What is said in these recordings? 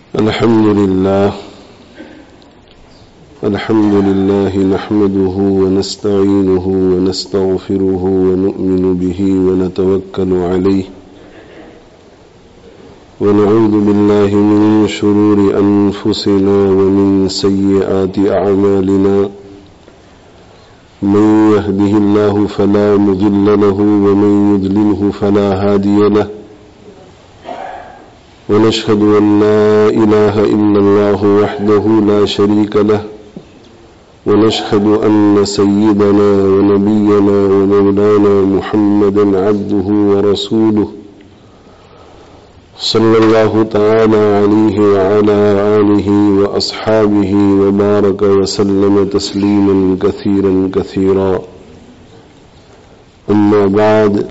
الحمد لله نحمده ونستعينه ونستغفره ونؤمن به ونتوكل عليه ونعوذ بالله من شرور أنفسنا ومن سيئات أعمالنا من يهده الله فلا مضل له ومن يضلله فلا هادي له ونشهد أن لا إله إلا الله وحده لا شريك له ونشهد أن سيدنا ونبينا ومولانا محمدا عبده ورسوله صلى الله تعالى عليه وعلى آله وأصحابه وبارك وسلم تسليما كثيرا كثيرا. أما بعد،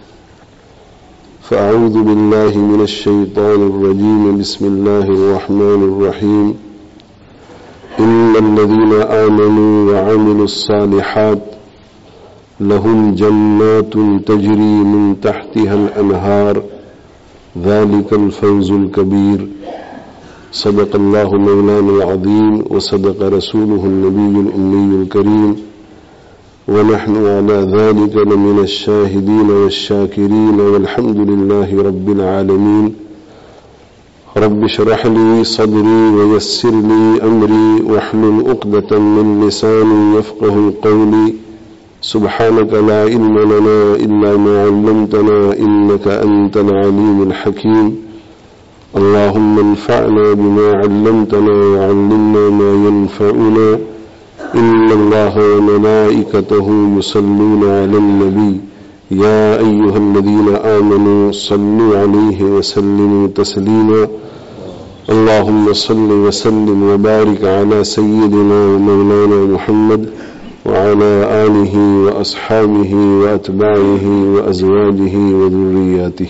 فأعوذ بالله من الشيطان الرجيم. بسم الله الرحمن الرحيم. إن الذين آمنوا وعملوا الصالحات لهم جنات تجري من تحتها الأنهار ذلك الفوز الكبير. صدق الله مولانا العظيم وصدق رسوله النبي الأمي الكريم، ونحن على ذلك لمن الشاهدين والشاكرين، والحمد لله رب العالمين. رب اشرح لي صدري ويسر لي أمري واحلل عقدة من لساني يفقه قولي. سبحانك لا علم لنا إلا ما علمتنا إنك أنت العليم الحكيم. اللهم انفعنا بما علمتنا وعلمنا ما ينفعنا. إن الله وملائكته يصلون على النبي يا أيها الذين آمنوا صلوا عليه وسلموا تسليما. اللهم صل وسلم وبارك على سيدنا ومولانا محمد وعلى آله وأصحابه وأتباعه وأزواجه وذرياته.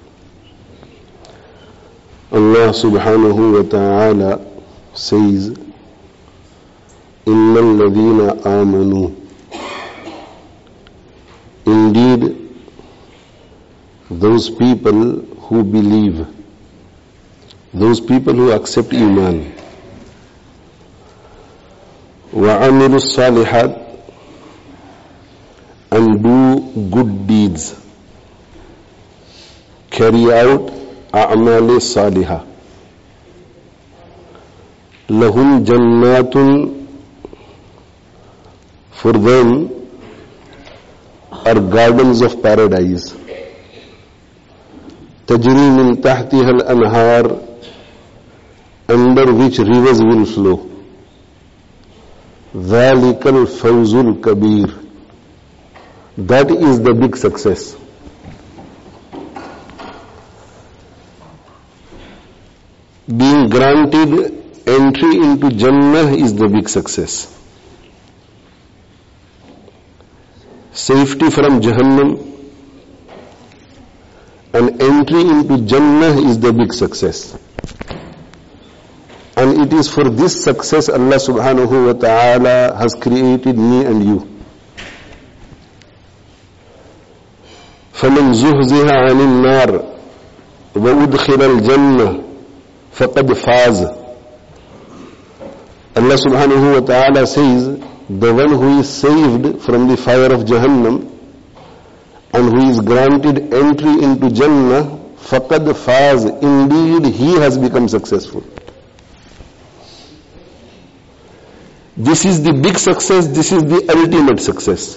Allah subhanahu wa ta'ala says, إِنَّ الَّذِينَ آمَنُوا. Indeed, those people who believe, those people who accept Iman, وَعَمِلُوا الصَّالِحَاتِ, and do good deeds, carry out a'mal salihah. Lahum jannatun, for them are gardens of paradise. Tajri min tahtiha al-anhar, under which rivers will flow. ذَلِكَ الْفَوْزُ الْكَبِيرُ, that is the big success. Being granted entry into Jannah is the big success. Safety from Jahannam and entry into Jannah is the big success. And it is for this success Allah subhanahu wa ta'ala has created me and you. فَمَنْ زُهْزِهَ عَنِ النَّارِ وَأُدْخِلَ الْجَنَّةِ فَقَدْ فَازَ. Allah subhanahu wa ta'ala says, the one who is saved from the fire of Jahannam and who is granted entry into Jannah, فَقَدْ فَازَ, indeed he has become successful. This is the big success, this is the ultimate success.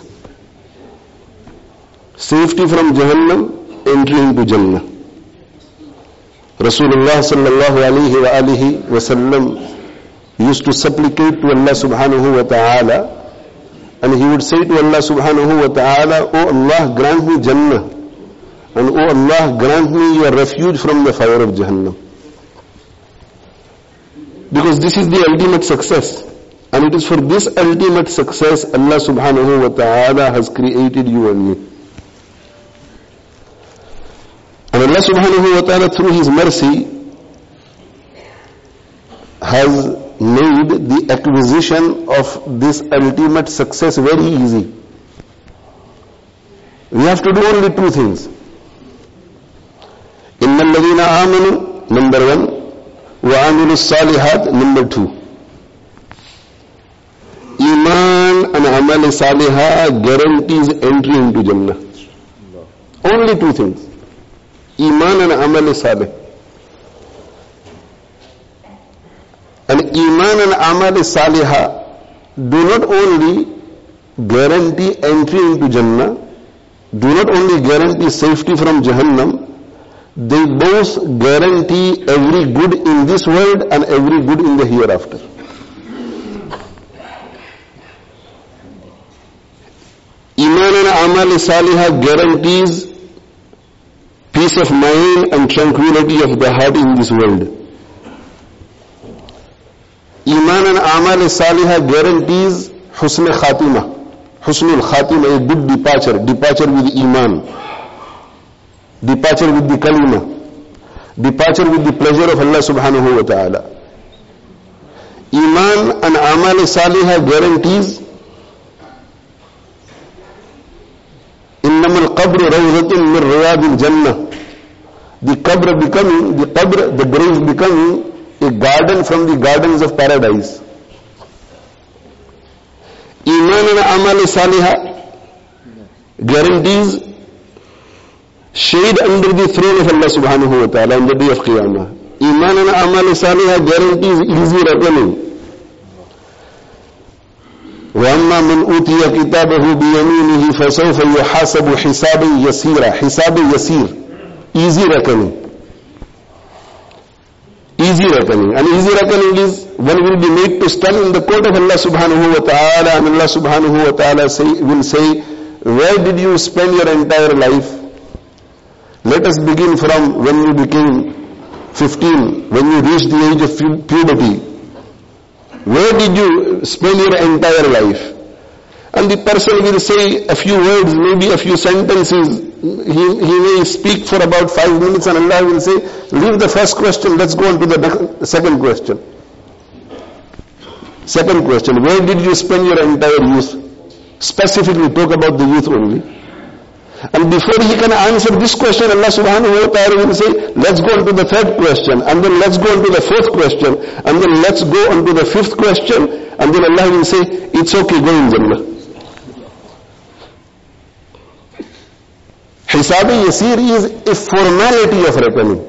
Safety from Jahannam, entry into Jannah. Rasulullah sallallahu alayhi wa alihi wa sallam used to supplicate to Allah subhanahu wa ta'ala, and he would say to Allah subhanahu wa ta'ala, O Allah, grant me Jannah, and O Allah, grant me your refuge from the fire of Jahannam. Because this is the ultimate success. And it is for this ultimate success Allah subhanahu wa ta'ala has created you and me. And Allah subhanahu wa ta'ala through His mercy has made the acquisition of this ultimate success very easy. We have to do only two things. إِنَّ الَّذِينَ آمَنُوا, number one, وَعَمِلُوا الصَّالِحَاتِ, number 2. Iman and Amal Salihah guarantees entry into Jannah. Only 2 things. Iman and Amal Salih. And Iman and Amal Salihah do not only guarantee entry into Jannah, do not only guarantee safety from Jahannam, they both guarantee every good in this world and every good in the hereafter. Iman and Amal Salihah guarantees peace of mind and tranquility of the heart in this world. Iman and Amal Salihah guarantees Husn Khatimah. Husnul Khatimah, a good departure. Departure with Iman. Departure with the Kalima. Departure with the pleasure of Allah subhanahu wa ta'ala. Iman and Amal Salihah guarantees Innamal qabr rawzatun min riyadil Jannah. The qabr becoming, the grave becoming a garden from the gardens of paradise. Iman and Amal Salihah guarantees shade under the throne of Allah subhanahu wa ta'ala on the day of Qiyamah. Iman and Amal Salihah guarantees easy reckoning. وَأَمَّا مَنْ أُوتِيَ كِتَابَهُ بِيَمِينِهِ فَسَوْفَ يُحَاسَبُ حِسَابًا يَسِيرًا. Hisab yasir. Easy reckoning. Easy reckoning. And easy reckoning is one will be made to stand in the court of Allah subhanahu wa ta'ala, and Allah subhanahu wa ta'ala will say, where did you spend your entire life? Let us begin from when you became 15, when you reached the age of puberty. Where did you spend your entire life? And the person will say a few words, maybe a few sentences. He may speak for about 5 minutes, and Allah will say, leave the first question, let's go on to the second question. Second question, where did you spend your entire youth? Specifically talk about the youth only. And before he can answer this question, Allah subhanahu wa ta'ala will say, let's go on to the third question, and then let's go on to the fourth question, and then let's go on to the fifth question, and then Allah will say, it's okay, go in Jannah. Hisab Yasir is a formality of reckoning.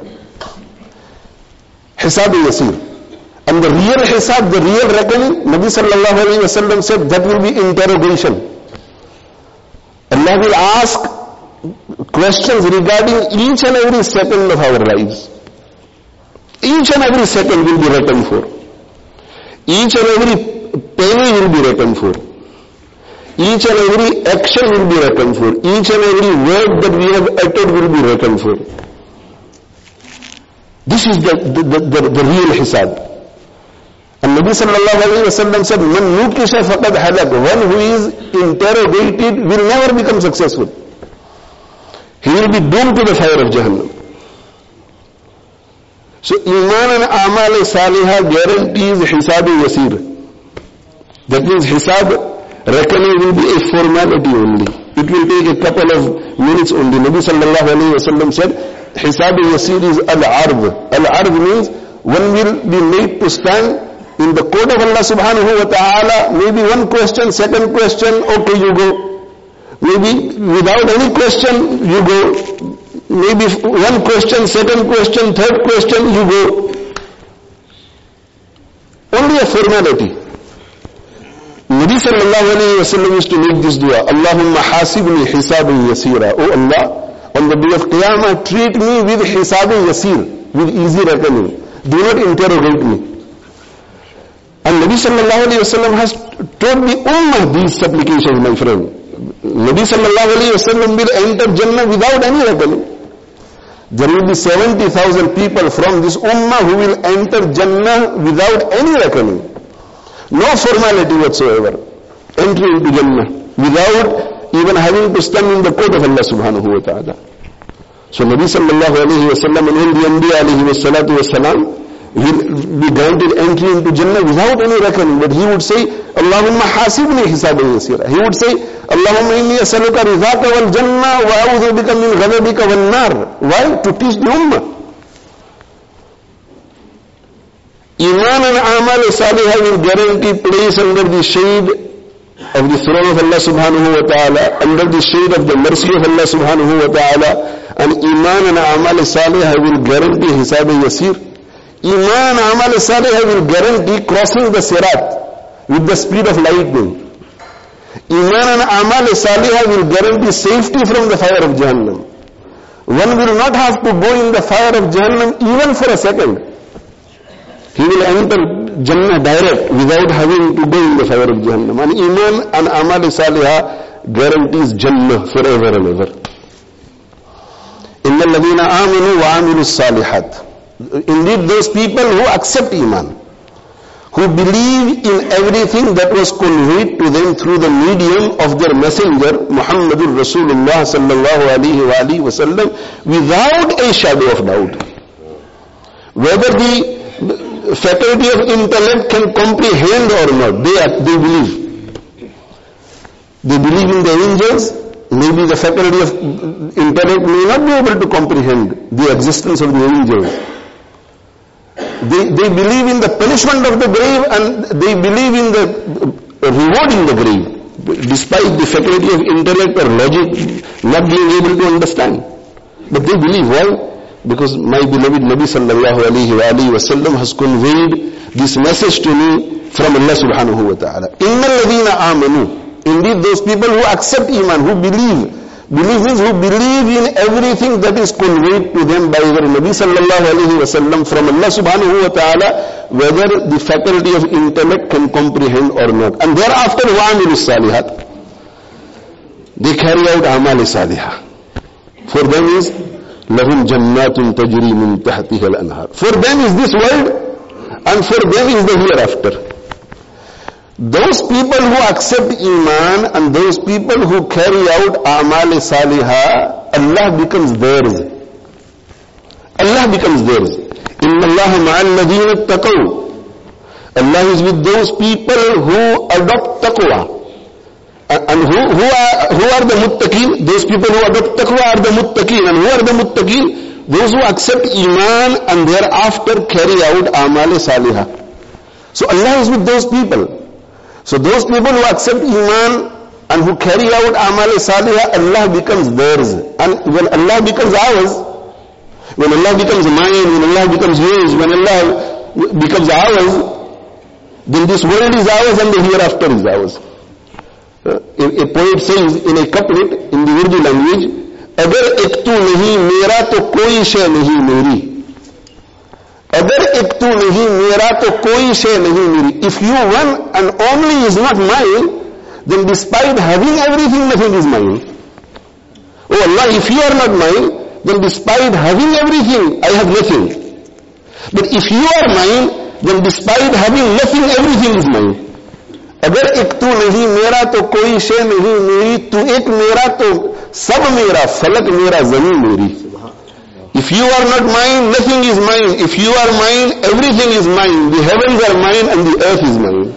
Hisab Yasir. And the real Hisab, the real reckoning, Nabi sallallahu alayhi wa sallam said, that will be interrogation. Allah will ask questions regarding each and every second of our lives. Each and every second will be reckoned for. Each and every penny will be reckoned for. Each and every action will be reckoned for. Each and every word that we have uttered will be reckoned for. This is the real Hisab. And Nabi sallallahu alayhi wa sallam said, Man nukisha faqad halak. One who is interrogated will never become successful. He will be doomed to the fire of Jahannam. So Iman and Amal Salihah guarantees Hisab Yasir. That means Hisab reckoning will be a formality only. It will take a couple of minutes only. Nabi sallallahu alayhi wa sallam said, Hisab Yasir is al-arv. Al-arv means one will be made to stand in the court of Allah subhanahu wa ta'ala. Maybe one question, second question, okay, you go. Maybe without any question, you go. Maybe one question, second question, third question, you go. Only a formality. Nabi sallallahu alayhi wa sallam used to make this dua, Allahumma hasibni hisabun yasira. Oh Allah, on the day of Qiyamah, treat me with hisabun yasir, with easy reckoning. Do not interrogate me. And Nabi sallallahu alayhi wa sallam has taught the ummah these supplications, my friend. Nabi sallallahu alayhi wa sallam will enter Jannah without any reckoning. There will be 70,000 people from this ummah who will enter Jannah without any reckoning. No formality whatsoever. Entry into Jannah without even having to stand in the court of Allah subhanahu wa ta'ala. So Nabi sallallahu alayhi wa sallam and all the Anbiya alayhi wa salatu wa salam will be granted entry into Jannah without any reckoning. But he would say, Allahumma hasibni hisaban yasira. He would say, Allahumma inni asaluka ridhaka wal jannah wa a'udhu bika min ghadabika wal nar. Why? To teach the ummah. Iman and Amal Salihah will guarantee place under the shade of the throne of Allah subhanahu wa ta'ala, under the shade of the mercy of Allah subhanahu wa ta'ala, and Iman and Amal Salihah will guarantee Hisab Yasir. Iman and Amal Salihah will guarantee crossing the Sirat with the speed of lightning. Iman and Amal Salihah will guarantee safety from the fire of Jahannam. One will not have to go in the fire of Jahannam even for a second. He will enter Jannah direct without having to go in the fire of Jahannam. And Iman and Amal Salihah guarantees Jannah forever and ever. Inna alladhina amanu wa amilu salihat. Indeed, those people who accept Iman, who believe in everything that was conveyed to them through the medium of their messenger, Muhammadur Rasulullah sallallahu alaihi wasallam, without a shadow of doubt. Whether the faculty of intellect can comprehend or not, they believe. They believe in the angels. Maybe the faculty of intellect may not be able to comprehend the existence of the angels. They believe in the punishment of the grave, and they believe in the reward in the grave, despite the faculty of intellect or logic not being able to understand. But they believe. Why? Because my beloved Nabi sallallahu alayhi wa sallam has conveyed this message to me from Allah subhanahu wa ta'ala. Innal ladhina amanu. Indeed, those people who accept Iman, who believe means who believe in everything that is conveyed to them by their Nabi sallallahu alayhi wa sallam from Allah subhanahu wa ta'ala, whether the faculty of intellect can comprehend or not. And thereafter, wa'amilu salihat. They carry out amal salihah. For them is lahum jannatun tajri min tahtiha al-anhar. For them is this world, and for them is the hereafter. Those people who accept Iman and those people who carry out A'mal Salihah, Allah becomes theirs. Allah becomes theirs. Inna Allah ma'al ladhina taqaw. Allah is with those people who adopt taqwa. And who are the muttaqeen? Those people who adopt taqwa are the muttaqeen. And who are the muttaqeen? Those who accept Iman and thereafter carry out A'mal Salihah. So Allah is with those people. So those people who accept Iman and who carry out Amal Salihah, Allah becomes theirs. And when Allah becomes ours, when Allah becomes mine, when Allah becomes yours, when Allah becomes ours, then this world is ours and the hereafter is ours. A poet says in a couplet in the Urdu language, "Agar ek tu nahi mera to koi shay nahi meri." Agar ek tu nahi mera to koi shay nahi meri. If you one and only is not mine, then despite having everything, nothing is mine. Oh Allah, if you are not mine, then despite having everything, I have nothing. But if you are mine, then despite having nothing, everything is mine. Agar ek tu nahi mera to koi shay nahi meri. Tu ek mera to sab mera, falak mera, zameen meri. If you are not mine, nothing is mine. If you are mine, everything is mine. The heavens are mine and the earth is mine.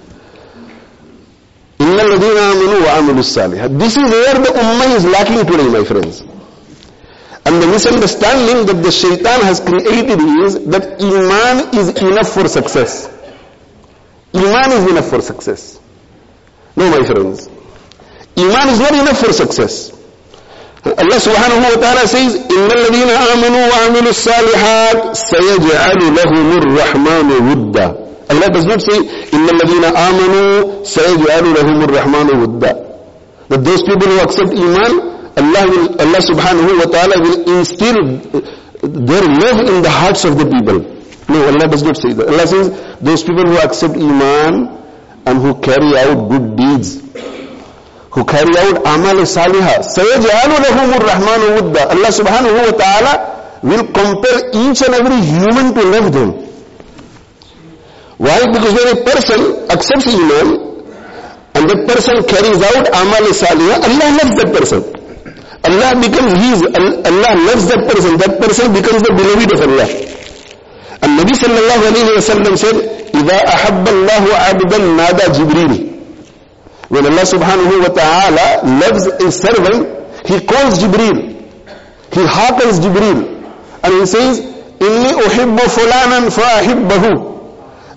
Inna alladhina amanu wa amilu salihat. This is where the ummah is lacking today, my friends. And the misunderstanding that the shaitan has created is that Iman is enough for success. Iman is enough for success. No, my friends. Iman is not enough for success. Allah subhanahu wa ta'ala says, Inna alladhina amanu wa amilu salihat sayaj'alu lahumur rahmanu wudda. Allah does not say, Inna alladhina amanu sayaj'alu lahumur rahmanu wudda. That those people who accept Iman, Allah subhanahu wa ta'ala will instill their love in the hearts of the people. No, Allah does not say that. Allah says, those people who accept Iman and who carry out good deeds, who carry out Amal Salihah, sayaj'alu lahumur rahmanu wudda. Allah subhanahu wa ta'ala will compel each and every human to love them. Why? Because when a person accepts Iman and that person carries out Amal Salihah, Allah loves that person. Allah becomes Allah loves that person. That person becomes the beloved of Allah. And Nabi sallallahu alayhi wa sallam said, إِذَا أَحَبَّ اللَّهُ عَبْدًا نَادَى جِبْرِيلِ. When Allah subhanahu wa ta'ala loves a servant, He calls Jibreel. He hearkens Jibreel. And He says, إِنِّي أُحِبُّ فُلَانًا فَأَحِبَّهُ.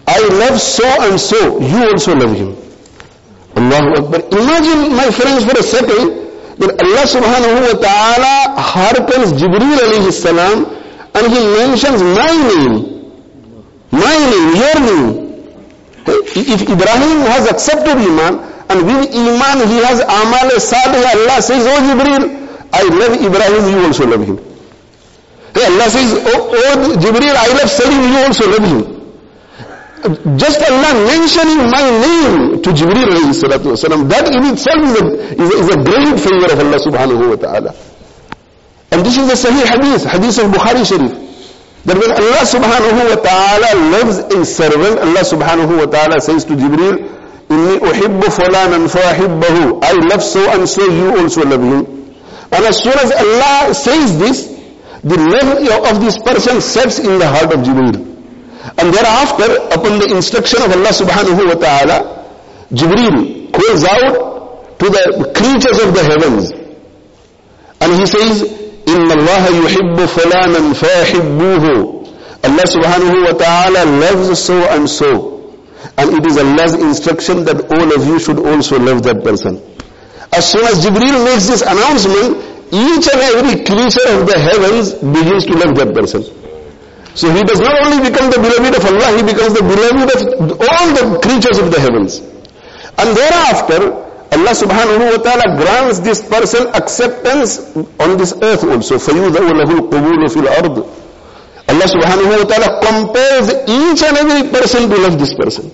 I love so and so, you also love him. Allahu Akbar. Imagine, my friends, for a second, that Allah subhanahu wa ta'ala hearkens Jibreel alayhi salam and he mentions my name, your name. If Ibrahim has accepted Iman, and with Iman he has Amal Salih, Allah says, oh Jibreel, I love Ibrahim, you also love him. Allah says, oh Jibreel, I love Salim, you also love him. Just Allah mentioning my name to Jibreel alayhi salatu wasalam, that in itself is a great favor of Allah subhanahu wa ta'ala. And this is the Sahih hadith of Bukhari Sharif, that when Allah subhanahu wa ta'ala loves a servant, Allah subhanahu wa ta'ala says to Jibreel, Inni uhibbu fulanan fa'ahibbahu, I love so and so, you also love him. And as soon as Allah says this, the love of this person sets in the heart of Jibreel. And thereafter, upon the instruction of Allah subhanahu wa ta'ala, Jibreel calls out to the creatures of the heavens. And he says, Inna Allah yuhibbu fulanan fa'ahibbuhu. Allah subhanahu wa ta'ala loves so and so. And it is Allah's instruction that all of you should also love that person. As soon as Jibreel makes this announcement, each and every creature of the heavens begins to love that person. So he does not only become the beloved of Allah, he becomes the beloved of all the creatures of the heavens. And thereafter, Allah subhanahu wa ta'ala grants this person acceptance on this earth also. فَيُوذَوْ لَهُ الْقُبُولُ فِي الْأَرْضِ. Allah subhanahu wa ta'ala compels each and every person to love this person.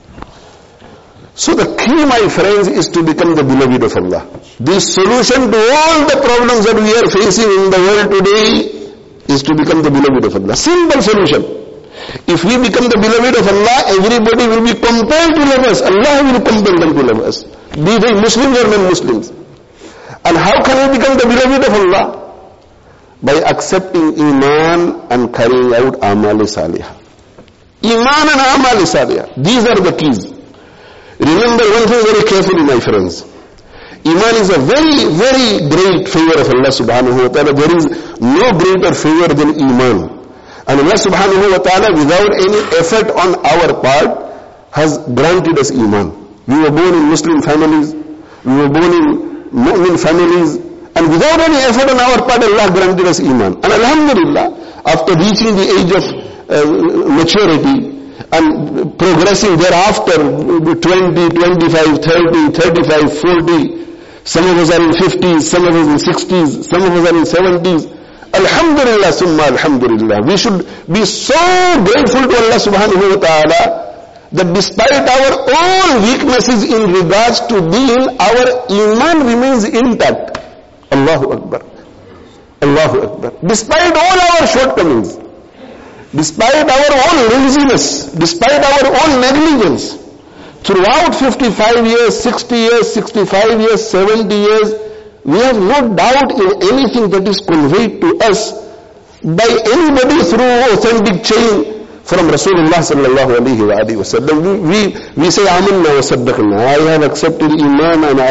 So the key, my friends, is to become the beloved of Allah. The solution to all the problems that we are facing in the world today is to become the beloved of Allah. Simple solution. If we become the beloved of Allah, everybody will be compelled to love us. Allah will compel them to love us, be they Muslims or non-Muslims. And how can we become the beloved of Allah? By accepting Iman and carrying out Amal Salihah. Iman and Amal Salihah. These are the keys. Remember one thing very carefully, my friends. Iman is a very, very great favor of Allah subhanahu wa ta'ala. There is no greater favor than Iman. And Allah subhanahu wa ta'ala, without any effort on our part, has granted us Iman. We were born in Muslim families, we were born in Mu'min families, and without any effort on our part, Allah granted us Iman. And Alhamdulillah, after reaching the age of maturity, and progressing thereafter, 20, 25, 30, 35, 40, some of us are in 50s, some of us in 60s, some of us are in 70s. Alhamdulillah, summa alhamdulillah. We should be so grateful to Allah subhanahu wa ta'ala that despite our all weaknesses in regards to being, our Iman remains intact. Allahu Akbar. Allahu Akbar. Despite all our shortcomings, despite our own laziness, despite our own negligence, throughout 55 years, 60 years, 65 years, 70 years, we have no doubt in anything that is conveyed to us by anybody through authentic chain from Rasulullah sallallahu alayhi wa sallam. We say, Amanna wa saddaqna. I have accepted Iman and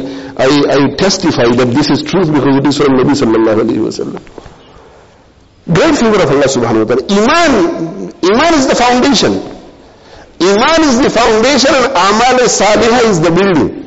I testify that this is truth because it is from Nabi sallallahu alayhi wa sallam. Great favor of Allah subhanahu wa ta'ala. Iman is the foundation. Iman is the foundation and Amal Salihah is the building.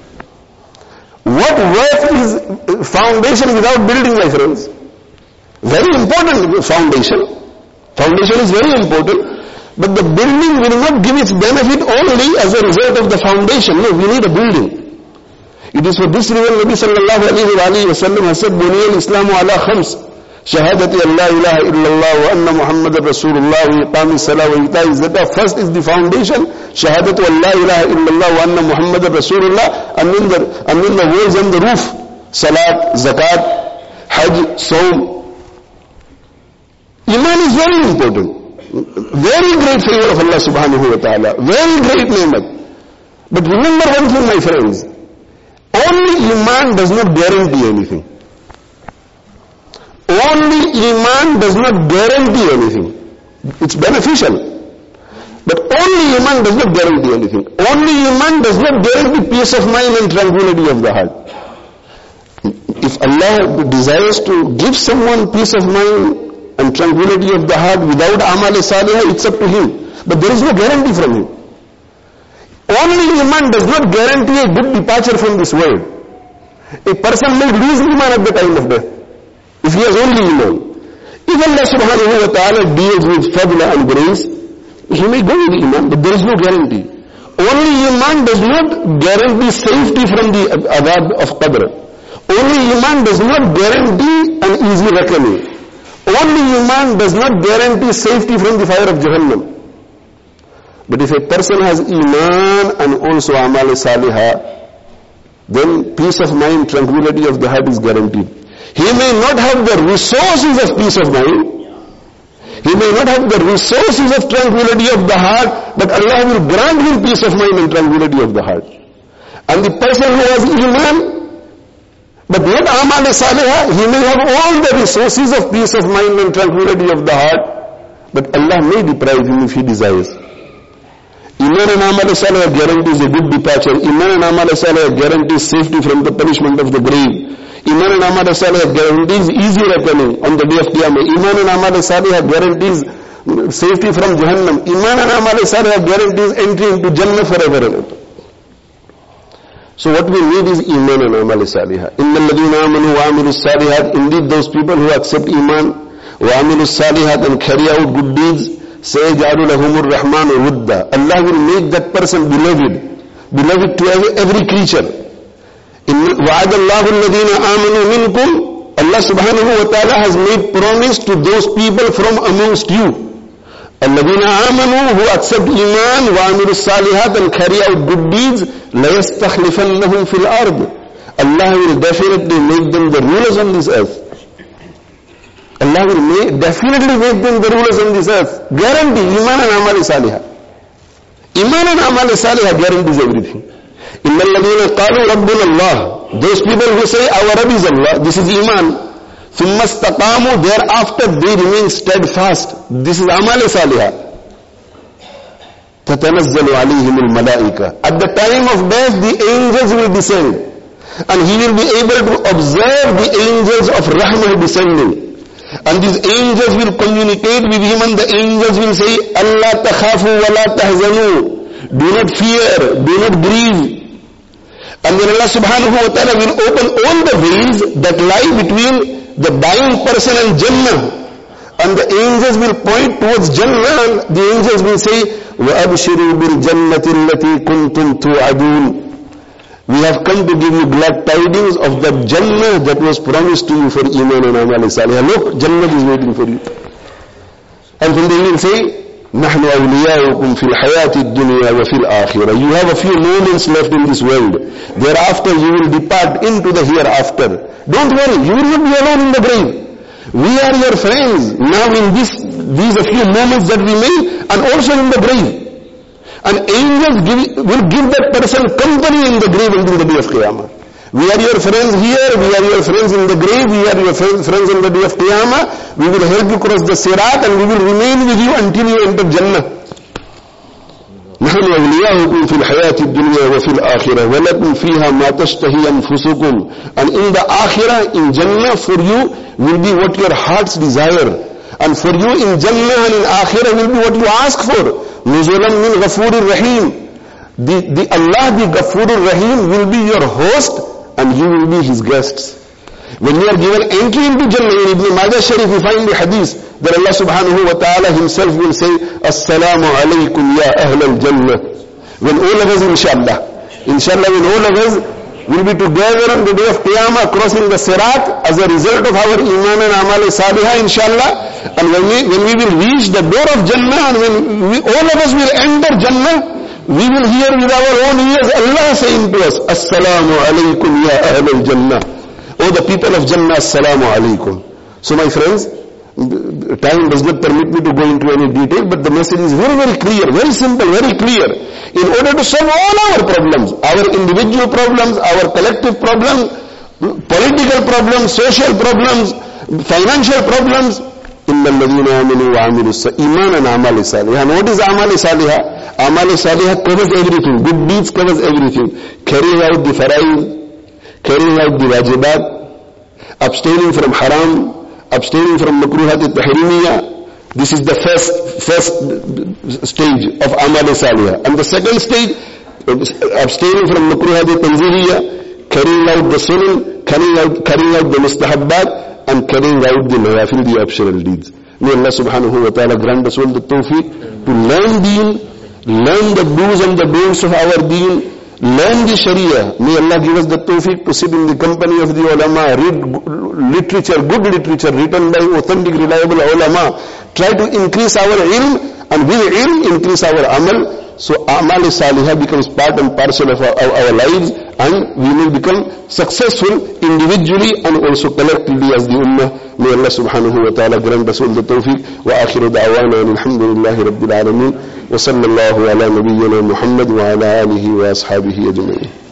What worth is foundation without building, my friends? Very important foundation. Foundation is very important. But the building will not give its benefit only as a result of the foundation. No, we need a building. It is for this reason Nabi sallallahu alayhi wa sallam has said, Buniyal Islamu ala khams. Shahadati Allah ilaha illallah wa anna Muhammadan Rasulullah wa iqami salah wa ita'i zakah. First is the foundation. Shahadatu Allah ilaha illallah wa anna Muhammadan Rasulullah. And then the walls and the roof. Salat, zakat, hajj, saum. Iman is very important. Very great favor of Allah subhanahu wa ta'ala. Very great ni'mat. But remember one thing, my friends. Only Iman does not guarantee anything. Only Iman does not guarantee anything. It's beneficial. But only Iman does not guarantee anything. Only Iman does not guarantee peace of mind and tranquility of the heart. If Allah desires to give someone peace of mind and tranquility of the heart without Amal Salihah, it's up to him. but there is no guarantee from him. Only Iman does not guarantee a good departure from this world. A person may lose Iman at the time of death, if he has only Iman. If Allah subhanahu wa ta'ala deals with fadla and grace, he may go with Iman, but there is no guarantee. Only Iman does not guarantee safety from the adab of Qadr. Only Iman does not guarantee an easy reckoning. Only Iman does not guarantee safety from the fire of Jahannam. But if a person has Iman and also Amal Salihah, then peace of mind, tranquility of the heart is guaranteed. He may not have the resources of peace of mind, he may not have the resources of tranquility of the heart, but Allah will grant him peace of mind and tranquility of the heart. And the person who has Iman, but not Amal Salihah, he may have all the resources of peace of mind and tranquility of the heart, but Allah may deprive him if he desires. Iman and Amal Salihah guarantees a good departure. Iman and Amal Salihah guarantees safety from the punishment of the grave. Iman and Amal Salihah guarantees easy reckoning on the day of Qiyamah. Iman and Amal Salihah guarantees safety from Jahannam. Iman and Amal Salihah guarantees entry into Jannah forever and ever. So what we need is Iman and Amal Salihah. Innal ladhina amanu wa amilus salihat. Indeed those people who accept Iman wa amilus salihat and carry out good deeds, sayaj'alu lahumur rahmanu wudda. Allah will make that person beloved to every creature. وَعَدَ اللَّهُ الَّذِينَ آمَنُوا مِنْكُمْ. Allah subhanahu wa ta'ala has made promise to those people from amongst you. الَّذِينَ آمَنُوا, who accept Iman, وَعَمِلُوا الصَّالِحَاتِ, and carry out good deeds, لَيَسْتَخْلِفَنَّهُمْ فِي الْأَرْضِ. Allah will definitely make them the rulers on this earth. Allah will definitely make them the rulers on this earth. Guarantee, Iman and Amal Salihah. Iman and Amal Salihah guarantees everything. إِنَّ الَّذِينَ قَالُوا رَبُّنَا اللَّهِ. Those people who say our Rabb is Allah, this is Iman. ثُمَّ اسْتَقَامُوا, thereafter they remain steadfast. This is Amal Salihah. تَتَنَزَّلُ عَلَيْهِمُ الْمَلَائِكَةِ. At the time of death, the angels will descend. And he will be able to observe the angels of Rahmah descending. And these angels will communicate with him, and the angels will say, أَلَّا تَخَافُوا وَلَا تَحْزَنُوا. Do not fear, do not grieve. And then Allah subhanahu wa ta'ala will open all the veils that lie between the dying person and Jannah. And the angels will point towards Jannah. The angels will say, وَأَبْشِرُوا بِالْجَنَّةِ الَّتِي كُنْتُمْ تُوعَدُونَ. We have come to give you glad tidings of the Jannah that was promised to you for Iman and Amal Salihah. Look, Jannah is waiting for you. And then they will say, نحن أولياؤكم في الحياة الدنيا وفي الآخرة. You have a few moments left in this world. Thereafter you will depart into the hereafter. Don't worry, you will not be alone in the grave. We are your friends now in these a few moments that we made, and also in the grave. And angels will give that person company in the grave until the day of Qiyamah. We are your friends here, we are your friends in the grave, we are your friends on the day of Qiyamah. We will help you cross the Sirat, and we will remain with you until you enter Jannah. نحن أولياؤكم في الحياة الدنيا وفي الآخرة ولكم فيها ما تشتهي أنفسكم. And in the Akhirah, in Jannah, for you will be what your hearts desire. And for you in Jannah and in Akhirah will be what you ask for. نُزُلًا مِنْ غَفُورٍ رَحِيمٍ. The Allah, the Ghafurur Rahim, will be your host, and you will be his guests. When you are given entry into Jannah, in Ibn Majah Sharif, you find the hadith that Allah subhanahu wa ta'ala himself will say, Assalamu alaikum ya ahl al-Jannah. When all of us, inshallah, when all of us will be together on the day of Qiyamah, crossing the Sirat as a result of our Iman and Amal Salihah, inshallah. And when we will reach the door of Jannah, and when all of us will enter Jannah, we will hear with our own ears Allah saying to us, Assalamu alaikum ya ahl al-Jannah. Oh, the people of Jannah, Assalamu alaikum. So my friends, time does not permit me to go into any detail, but the message is very, very clear, very simple, very clear. In order to solve all our problems, our individual problems, our collective problems, political problems, social problems, financial problems, إِنَّ الَّذِينَ آمَنُوا وَعَمِلُوا الصَّالِحَاتِ. Iman and Amal Salihah. And what is Amal Salihah? Amal Salihah covers everything. Good deeds covers everything. Carrying out the fara'id, carrying out the wajibat, abstaining from haram, abstaining from makruhat al-tahrimiyya, This is the first stage of Amal Salihah. And the second stage, abstaining from makruhat tanzihiyya, carrying out the sunan, carrying out the mustahabbat, and carrying out the nawafil, the optional deeds. May Allah subhanahu wa ta'ala grant us all the tawfiq to learn deen, learn the do's and the don'ts of our deen, learn the Sharia. May Allah give us the tawfiq to sit in the company of the ulama, read literature, good literature written by authentic, reliable ulama. Try to increase our ilm, and with ilm increase our amal. So Amal Salihah becomes part and parcel of our lives, and we will become successful individually and also collectively as the ummah. May Allah subhanahu wa ta'ala grant us all the tawfiq. Wa akhiru da'wana alhamdulillahi rabbil alameen. Wa sallallahu ala nabiyyina Muhammad wa ala alihi wa ashabihi ajma'in.